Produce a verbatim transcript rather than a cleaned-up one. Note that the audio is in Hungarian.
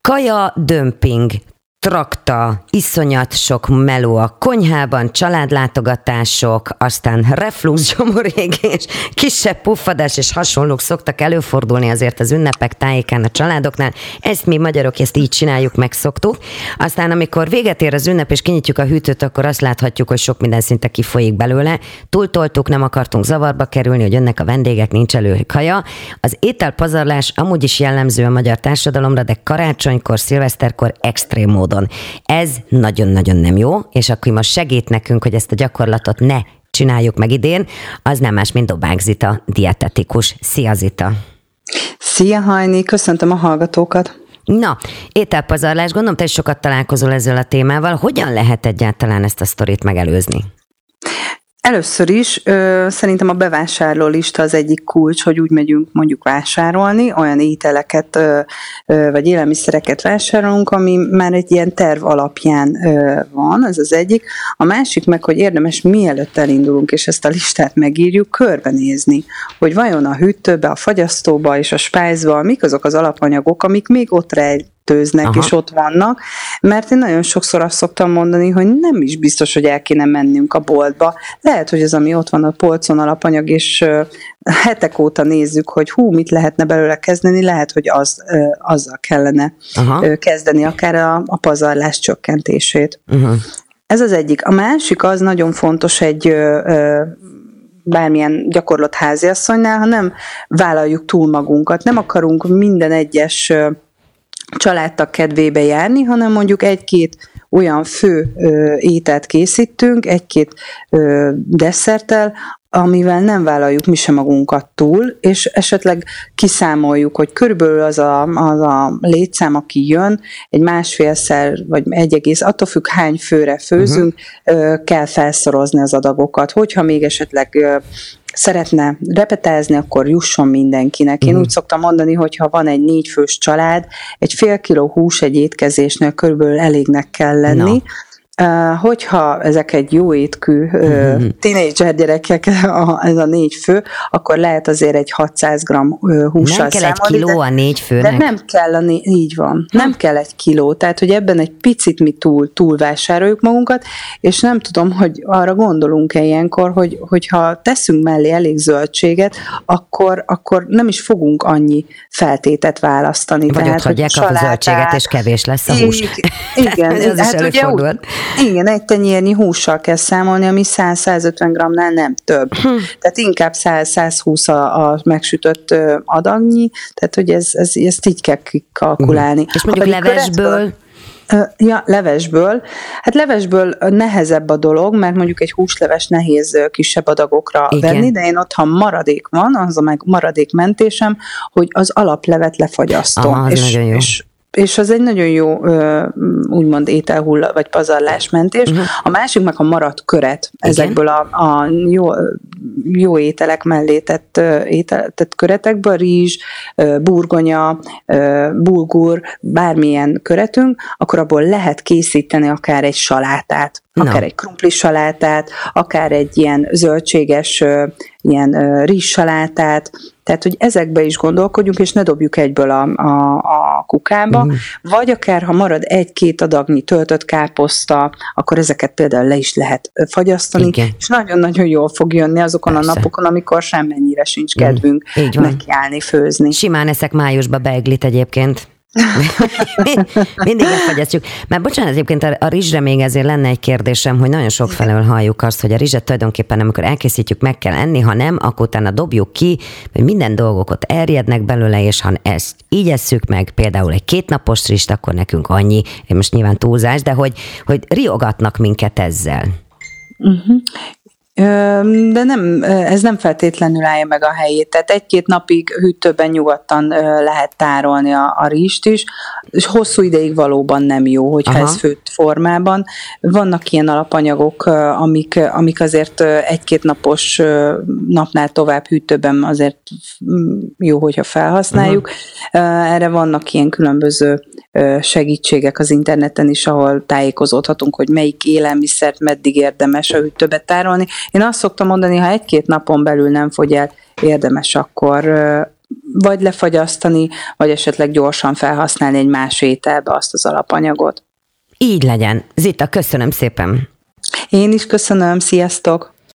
Kaja dömping, trakta, iszonyat sok meló a konyhában, családlátogatások, aztán reflux, gyomorégés, kisebb puffadás és hasonlók szoktak előfordulni azért az ünnepek tájékán a családoknál. Ezt mi magyarok ezt így csináljuk, megszoktuk. Aztán amikor véget ér az ünnep és kinyitjuk a hűtőt, akkor azt láthatjuk, hogy sok minden szinte kifolyik belőle. Túltoltuk, nem akartunk zavarba kerülni, hogy jönnek a vendégek, nincs elő kaja. Az ételpazarlás amúgy is jellemző a magyar társadalomra, de karácsonykor, szilveszterkor extrém módon. Ez nagyon-nagyon nem jó, és akkor most segít nekünk, hogy ezt a gyakorlatot ne csináljuk meg idén, az nem más, mint Dobák Zita, dietetikus. Szia, Zita! Szia, Hajni! Köszöntöm a hallgatókat! Na, ételpazarlás, gondolom, te is sokat találkozol ezzel a témával. Hogyan lehet egyáltalán ezt a sztorit megelőzni? Először is ö, szerintem a bevásárló lista az egyik kulcs, hogy úgy megyünk mondjuk vásárolni, olyan ételeket ö, ö, vagy élelmiszereket vásárolunk, ami már egy ilyen terv alapján ö, van, ez az egyik. A másik meg, hogy érdemes mielőtt elindulunk, és ezt a listát megírjuk, körbenézni, hogy vajon a hűtőbe, a fagyasztóba és a spájzba mik azok az alapanyagok, amik még ott rejt, tőznek, aha, és ott vannak, mert én nagyon sokszor azt szoktam mondani, hogy nem is biztos, hogy el kéne mennünk a boltba. Lehet, hogy az, ami ott van a polcon alapanyag, és uh, hetek óta nézzük, hogy hú, mit lehetne belőle kezdeni, lehet, hogy az, uh, azzal kellene uh, kezdeni akár a, a pazarlás csökkentését. Uh-huh. Ez az egyik. A másik az nagyon fontos egy uh, bármilyen gyakorlott háziasszonynál, ha nem vállaljuk túl magunkat, nem akarunk minden egyes uh, családtag kedvébe járni, hanem mondjuk egy-két olyan fő ö, ételt készítünk, egy-két ö, desszerttel, amivel nem vállaljuk mi sem magunkat túl, és esetleg kiszámoljuk, hogy körülbelül az a, az a létszám, aki jön, egy másfélszer, vagy egy egész, attól függ, hány főre főzünk, uh-huh. kell felszorozni az adagokat. Hogyha még esetleg szeretne repetázni, akkor jusson mindenkinek. Én uh-huh. úgy szoktam mondani, hogy ha van egy négyfős család, egy fél kiló hús egy étkezésnél körülbelül elégnek kell lenni. No. Uh, hogyha ezek egy jó étkű uh, tínédzser gyerekek, a, ez a négy fő, akkor lehet azért egy hatszáz gramm uh, hússal nem kell számolni, egy kiló de, a négy főnek? De nem kell, a né- így van, nem ha. kell egy kiló, tehát hogy ebben egy picit mi túl, túl vásároljuk magunkat, és nem tudom, hogy arra gondolunk-e ilyenkor, hogy, hogyha teszünk mellé elég zöldséget, akkor, akkor nem is fogunk annyi feltétet választani. Vagy tehát, ott hagyják a zöldséget, és kevés lesz a hús. Igen, ez hát ugye úgy, igen, egy tenyérnyi hússal kell számolni, ami száz-százötven grammnál nem több. Hm. Tehát inkább száz-százhúsz a, a megsütött adagnyi, tehát hogy ez, ez, ezt így kell kalkulálni. Hm. És mondjuk levesből? Ja, levesből. Hát levesből nehezebb a dolog, mert mondjuk egy húsleves nehéz kisebb adagokra igen. venni, de én ott, ha maradék van, az a meg maradékmentésem, hogy az alaplevet lefagyasztom. Aha, az és, nagyon jó. És És az egy nagyon jó, úgymond ételhulla, vagy pazarlásmentés. Uh-huh. A másik meg a maradt köret. Igen. Ezekből a, a jó, jó ételek mellé tett, étel, tett köretekből, rizs, burgonya, bulgur, bármilyen köretünk, akkor abból lehet készíteni akár egy salátát, akár no. egy krumpli salátát, akár egy ilyen zöldséges ilyen rizssalátát, tehát, hogy ezekbe is gondolkodjunk, és ne dobjuk egyből a, a, a kukába, mm. vagy akár, ha marad egy-két adagnyi töltött káposzta, akkor ezeket például le is lehet fagyasztani, igen. és nagyon-nagyon jól fog jönni azokon Persze. a napokon, amikor semmennyire sincs kedvünk mm. nekiállni, főzni. Simán eszek májusba beiglit egyébként. Mindig megfagyasztjuk. Mert bocsánat, egyébként a, a rizsre még ezért lenne egy kérdésem, hogy nagyon sok felől halljuk azt, hogy a rizset tulajdonképpen amikor elkészítjük, meg kell enni, ha nem, akkor utána dobjuk ki, hogy minden dolgok ott erjednek belőle, és ha ezt így esszük meg, például egy kétnapos rizst, akkor nekünk annyi, most nyilván túlzás, de hogy, hogy riogatnak minket ezzel. Uh-huh. De nem, ez nem feltétlenül állja meg a helyét, tehát egy-két napig hűtőben nyugodtan lehet tárolni a, a rizst is, és hosszú ideig valóban nem jó, hogyha Aha. ez főtt formában. Vannak ilyen alapanyagok, amik, amik azért egy-két napos napnál tovább hűtőben azért jó, hogyha felhasználjuk. Aha. Erre vannak ilyen különböző segítségek az interneten is, ahol tájékozódhatunk, hogy melyik élelmiszert meddig érdemes a hűtőbe tárolni. Én azt szoktam mondani, ha egy-két napon belül nem fogy el, érdemes akkor vagy lefagyasztani, vagy esetleg gyorsan felhasználni egy más ételbe azt az alapanyagot. Így legyen. Zita, köszönöm szépen. Én is köszönöm, sziasztok!